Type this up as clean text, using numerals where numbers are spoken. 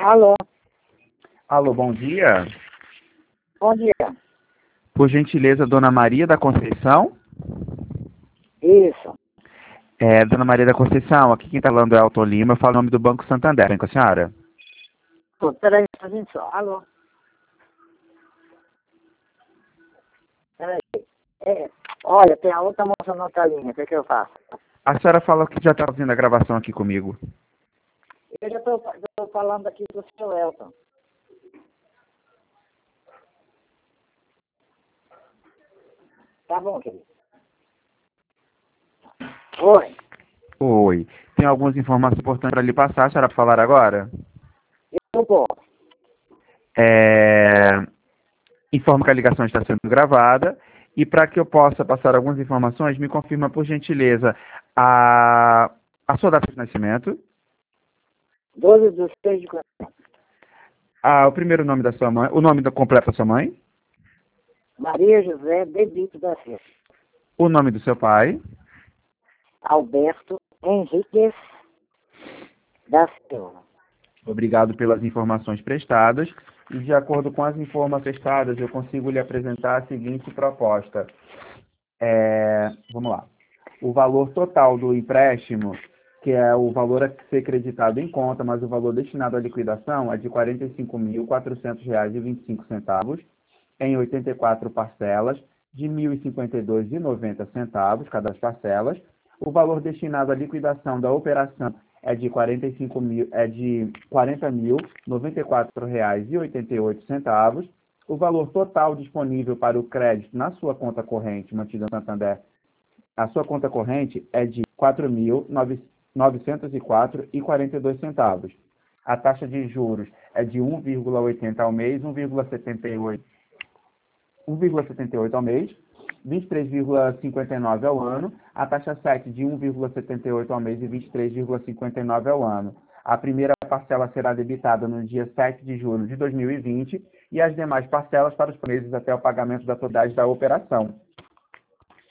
Alô, Alô, bom dia. bom dia. Por gentileza, Dona Maria da Conceição? Isso. Dona Maria da Conceição, aqui quem está falando é Elton Lima, eu falo em nome do Banco Santander, vem com a senhora? Pô, peraí, gente só. Alô. Peraí. Olha, tem a outra moça na outra linha. O que eu faço? A senhora falou que já está fazendo a gravação aqui comigo. Eu já estou falando aqui do seu Elton. Tá bom, querido. Oi. Oi. Tem algumas informações importantes para lhe passar, a senhora pode falar agora? Eu posso. Informo que a ligação está sendo gravada e para que eu possa passar algumas informações, me confirma, por gentileza, a sua data de nascimento, 12 dos 6 de 40. o primeiro nome da sua mãe, o nome completo da sua mãe, Maria José Debito da Silva. o nome do seu pai, Alberto Henriques da Silva. Obrigado pelas informações prestadas. E de acordo com as informações prestadas, eu consigo lhe apresentar a seguinte proposta. Vamos lá. O valor total do empréstimo, que é o valor a ser creditado em conta, mas o valor destinado à liquidação é de R$ 45.400,25, em 84 parcelas, de R$ 1.052,90 cada parcelas. O valor destinado à liquidação da operação é de R$ 40.094,88. O valor total disponível para o crédito na sua conta corrente, mantida no Santander, a sua conta corrente é de R$ 4.904,42. A taxa de juros é de 1,80 ao mês, 1,78 ao mês, 23,59 ao ano, a taxa 7 de 1,78 ao mês e 23,59 ao ano. A primeira parcela será debitada no dia 7 de julho de 2020 e as demais parcelas para os meses até o pagamento da totalidade da operação.